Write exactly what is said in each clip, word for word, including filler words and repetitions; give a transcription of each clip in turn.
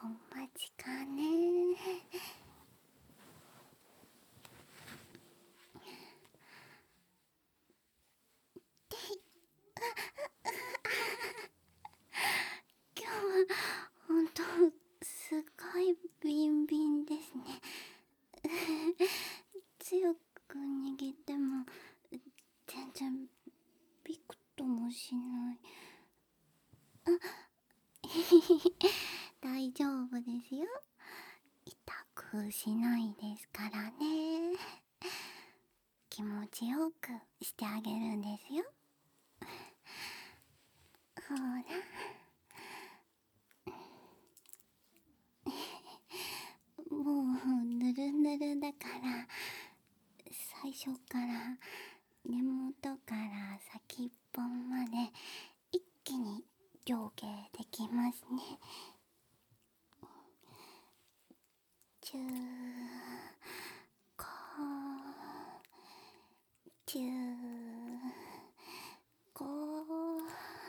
お待ちかね。今日は本当すごいビンビンですね。強く握っても全然びくともしない。あ、大丈夫ですよ。痛くしないですからね。気持ちよくしてあげるんですよ。ほら。もうぬるぬるだから最初から根元から先っぽまで一気に上下できますね。チューこうチューこう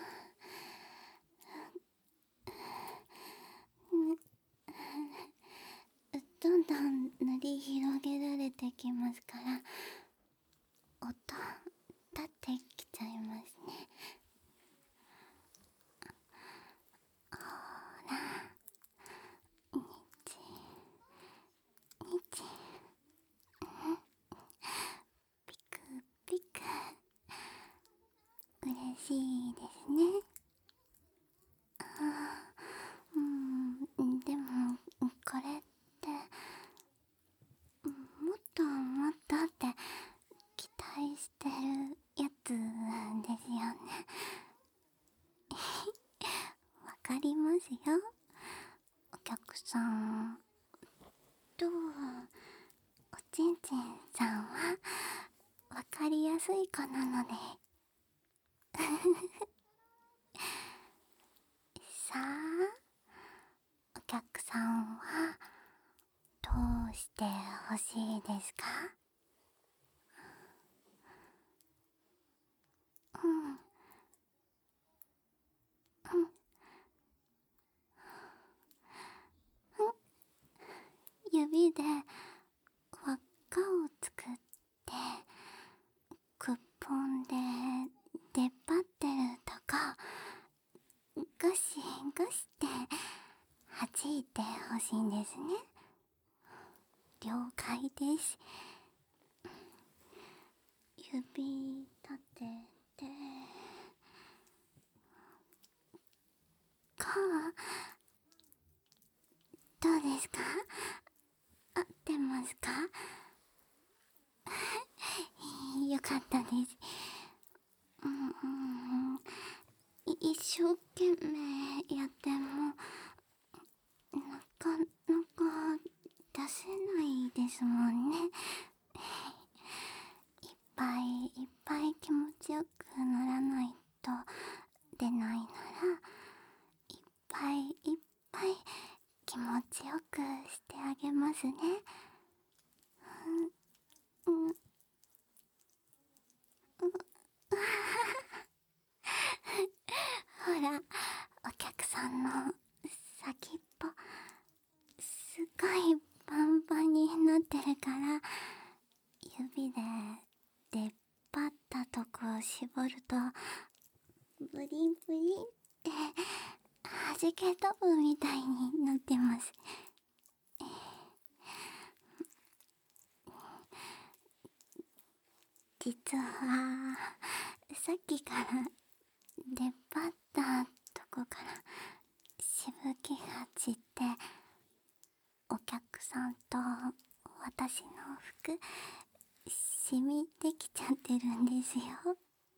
どんどん塗り広げられてきますから音立ってきちゃいますね。ほら、にちにち、ピクピク、嬉しいですね。あー、うん、でもこれってもっともっとって期待してるやつですよね。わかりますよ、お客さん。とおちんちんさんはわかりやすい子なのでさあ、お客さんはどうしてほしいですか？うんうんうん、指で輪っかを作ってくっぽんで出っ張ってるとこゴシゴシって弾いてほしいんですね。了解です。指立ててこう、どうですか？合ってますか？よかったです。うんうん、一生懸命やってもなかなか出せないですもんね。いっぱいいっぱい気持ちよくならないと出ないなら、いっぱいいっぱい気持ちよくしてあげますね。うん、うん、ほら、お客さんの先っぽすごいパンパンになってるから指で出っ張ったとこを絞るとブリンブリンって弾け飛ぶみたいになってます。実はさっきから出っ張ったとこからしぶきが散ってお客さんと私の服染みてきちゃってるんですよ。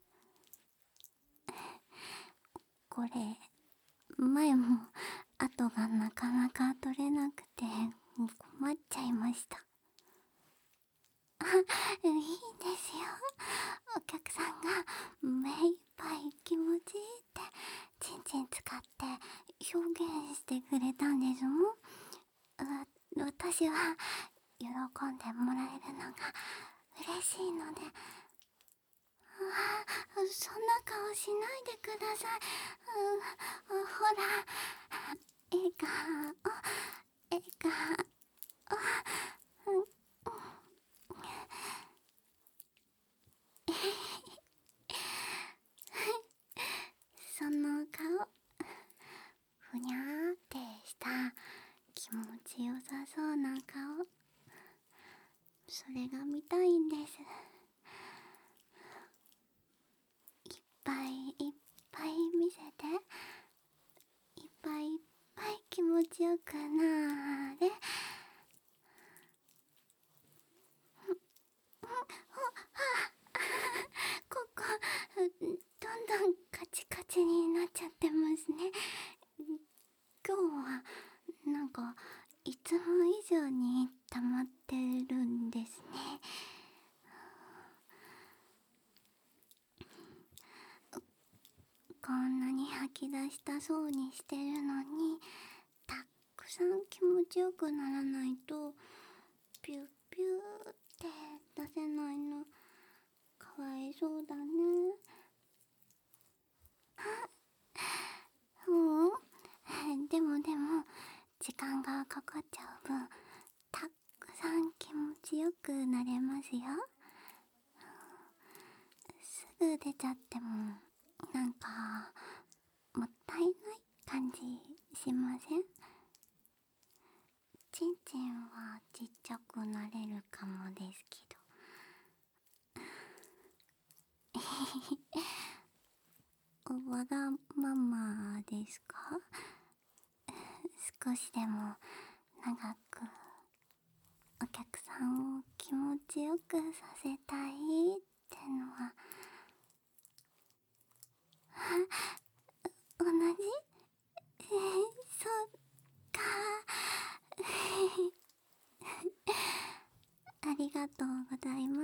これ前も跡がなかなか取れなくて困っちゃいました。あ、いいですよ。お客さんが目いっぱい気持ちいいってちんちん使って表現してくれたんですもん。わ私は喜んでもらえるのが嬉しいので。あ、そんな顔しないでください。うん、ほら、 笑顔、笑顔、うん、その顔、ふにゃーってした気持ちよさそうな顔、それが見たいんです。いっぱいいっぱい見せて、いっぱいいっぱい気持ちよくなーれ。ここどんどんカチカチになっちゃってますね。今日はなんかいつも以上に溜まってるんですね。こんなに吐き出したそうにしてるのに、たくさん気持ちよくならないとピューピューって出せないのかわいそうだね。うん、でもでも時間がかかっちゃう分、たくさん気持ちよくなれますよ。すぐ出ちゃってもなんかもったいない感じしません？ちんちんはちっちゃくなれるかもですけどわがままですか？少しでも長くお客さんを気持ちよくさせたいってのは同じ？えー、そっか。ありがとうございます。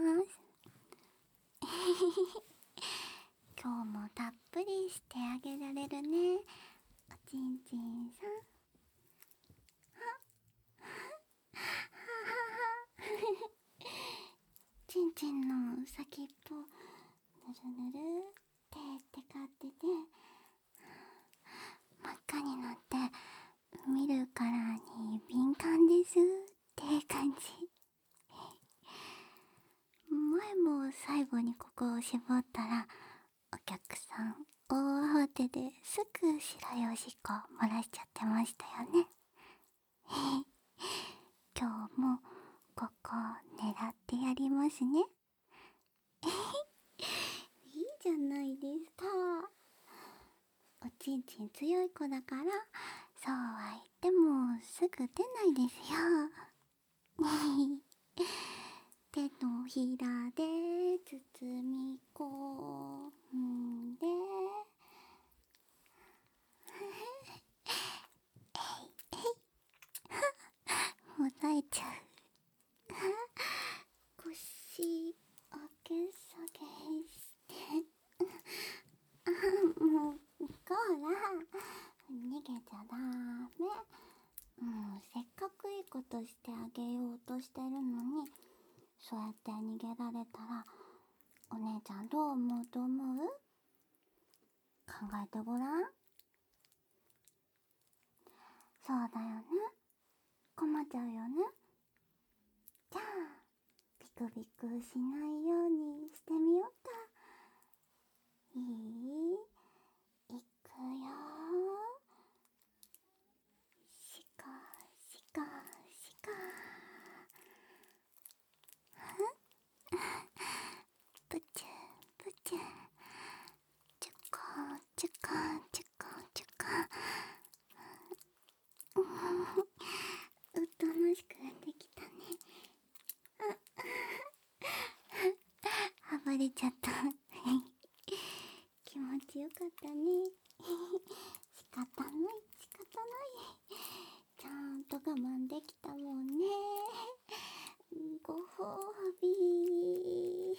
今日もたっぷりしてあげられるね、おちんちんさん。ちんちんの先っぽぬるぬるってテカってて、真っ赤になって見るからに敏感ですって感じ。前も最後にここを絞ったらお客さん大慌てですぐ白いおしっこ漏らしちゃってましたよね。今日もここ狙ってやりますね。いいじゃないですか。おちんちん強い子だからそうは言ってもすぐ出ないですよ。手のひらで包み込んでもだえちゃう。腰上げ下げしてあ、もうこら逃げちゃダメ。もうせっかくいいことしてあげようとしてるのに、そうやって逃げられたらお姉ちゃんどう思うと思う？考えてごらん。そうだよね、困っちゃうよね。じゃあビクビクしないようにしてみようか。いい？いくよ。しかしかしかプチュプチュチュコチュコチュコチュコ。うっとうしくなってきたね。暴れちゃった気持ちよかったね仕方ない仕方ない、ちゃんと我慢できたもんね。ご褒美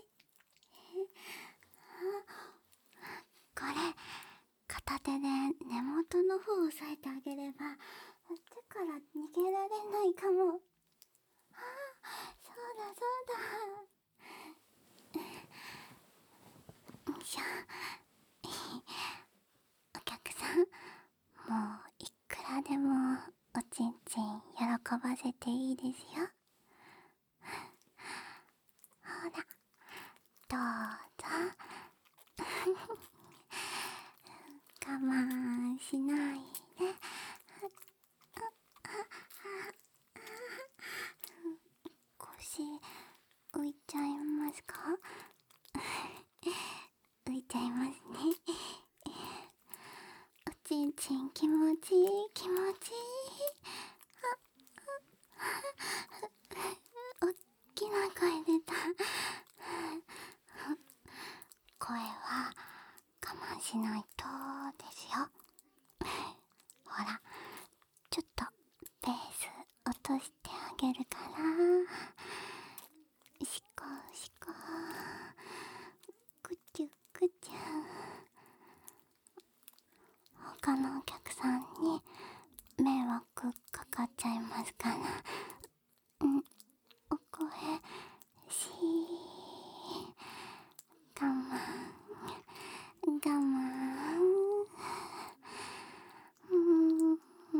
これ片手で根元の方を押さえてあげれば手から逃げられないかも。ああ、そうだそうだ。よいしょ。お客さん、もういくららでもおちんちん喜ばせていいですよ。ほら、どうぞ。我慢しないで。腰浮いちゃいますか？浮いちゃいますね。おちんちん気持ちいい気持ちいい。おっきな声出た。声は我慢しないとですよ。ほら、ちょっとペース落としてあげるから。しこしこ、くちゅくちゅ。他のお客さんに迷惑かかっちゃいますから。うん、お声しー、我慢我慢。うーん、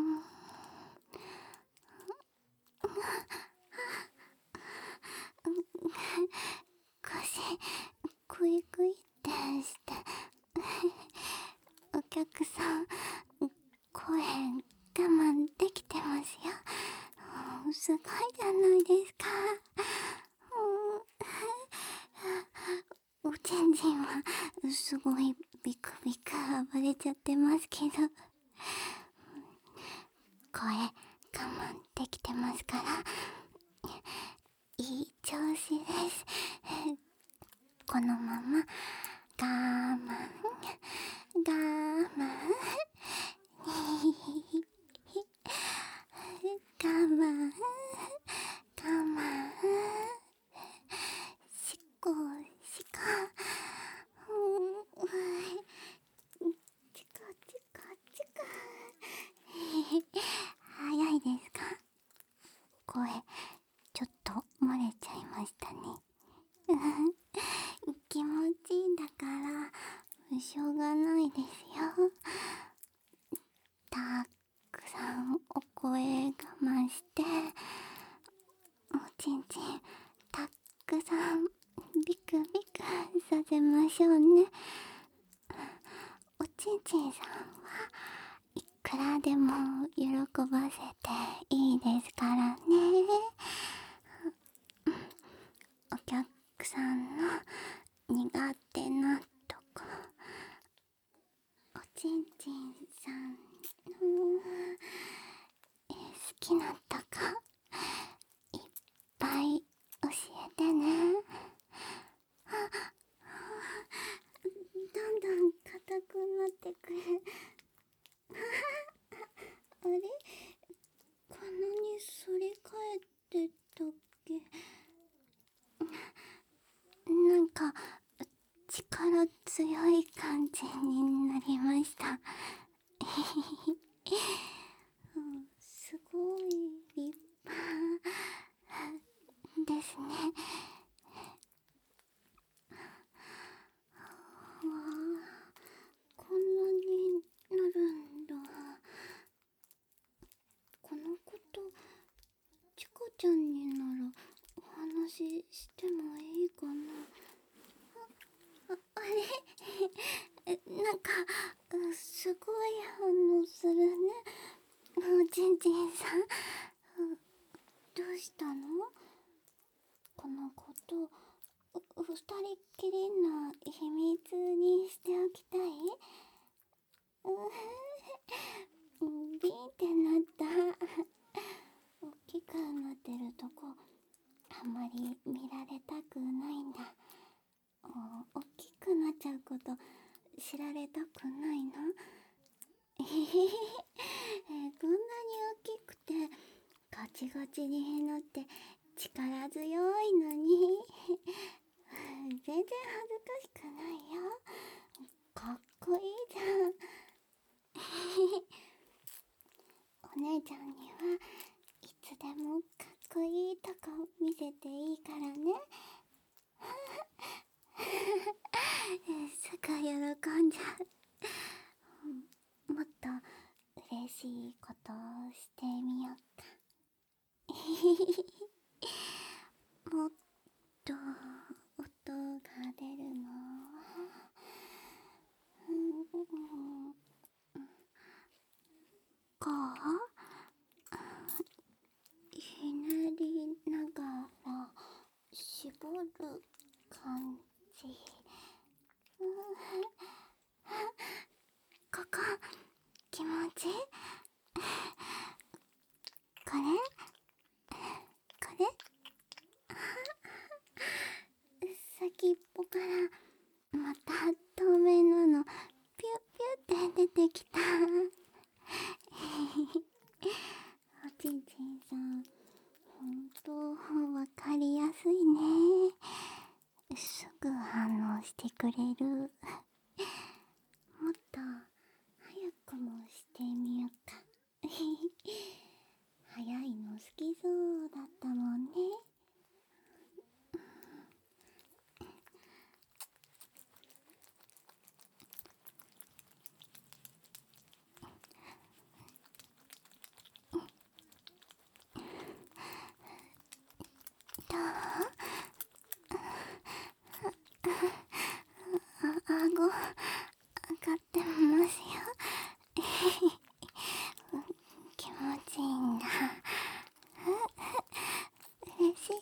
腰クイクイってしてお客さん声我慢できてますよ。すごいじゃないですか。おちんちんはすごいビクビク暴れちゃってますけど、声我慢できてますからいい調子です。このまま我慢我慢我慢我慢、しこしこ、うん、チコチコチコ。早いですか？声ちょっと漏れちゃいましたね。気持ちいいんだからしょうがないですよ。たくさんお声我慢しておちんちんたくさんビクビクさせましょうね。おちんちんさんはいくらでも喜ばせていいですからね。お客さんの苦手なとこ、おちんちんさんの好きなとこいっぱい教えてね。どんどん硬くなってくる。あれ、鼻に反り返ってたっけ？なんか力強い感じになりました。すごい立派ですね。わあ、こんなになるんだ。このことチコちゃんにならお話ししてもいいかな。あ、あれなんかすごい反応するね、おちんちんさん。どうしたの？このこと二人っきりの秘密にしておきたい？うん、ビーンってなった。大きくなってるとこあんまり見られたくないんだ。大きくなっちゃうこと知られたくないの？えへへへ、こんなに大きくてガチガチになって力強いのに全然恥ずかしくないよ。かっこいいじゃん。お姉ちゃんにはいつでもかっこいいとこ見せていいからね。すぐ喜んじゃう。もっと嬉しいことをしてみよっか。もっと音が出るの。こうひねりながら絞る感じ。ここ気持ちいい。これこれ先っぽからまた透明なのピュッピュって出てきた。おちんちんさん、ほんとわかりやすいね。すぐ反応してくれる。もっと早くもしてみよっか。早いの好きそうだったもんね。どう？あ、顎上がってますよ。気持ちいいんだ。嬉しい。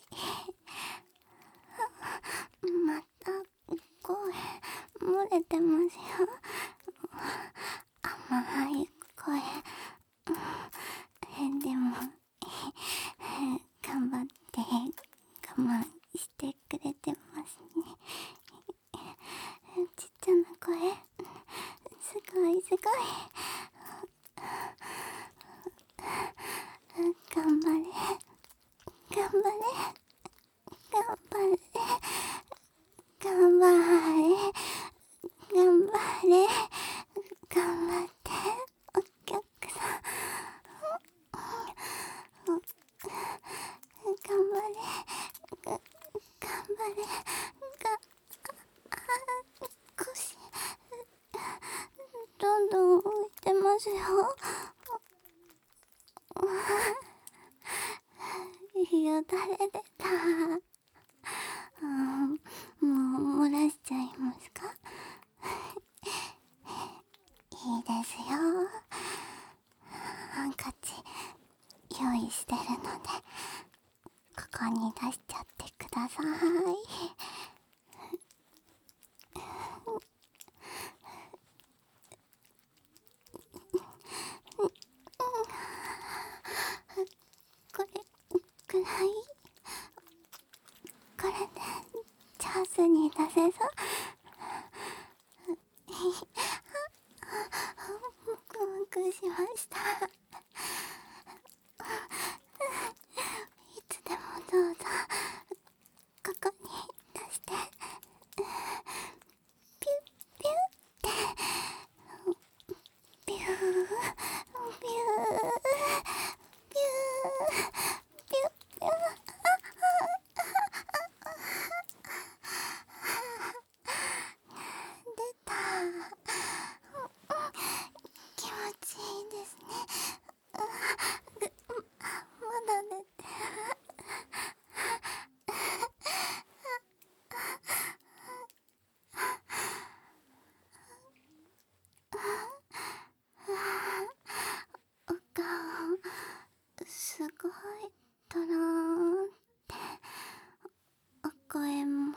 また声漏れてますよ。甘い声。でも頑張って我慢してくれてますね。ちっちゃな声、すごいすごい。頑張れ頑張れ頑張れ頑張れ頑張れ頑張ってお客さん。頑張れが頑張れが腰どんどん浮いてますよ。よだれ出た。うん、もう漏らしちゃいますか？いいですよ。ハンカチ用意してるのでここに出しちゃってください。これくらいこれで上手に出せそう。ムクムクしました。いつでもどうぞここに出して。ピュッピュッってピューピューピューピュッピュー。出た。気持ちいいですね。まだ出てる。お顔すごいトローンってお声も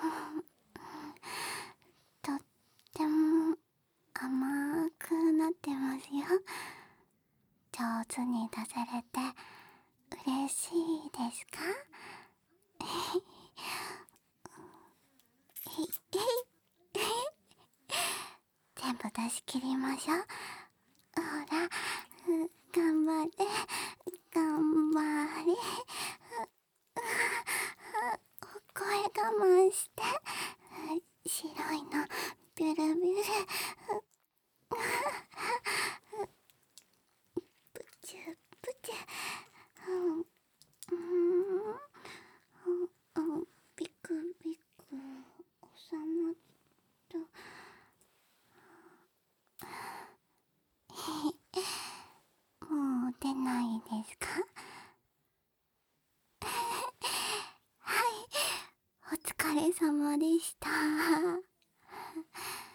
とっても甘くなってますよ。上手に出されて嬉しいですか？全部出し切りましょう。ほら、頑張れ頑張れ。お声我慢して。白いのビュルビュル。プチュプチュ。うんうん、ビクビク収まった。 持てないですか？はい、お疲れ様でした。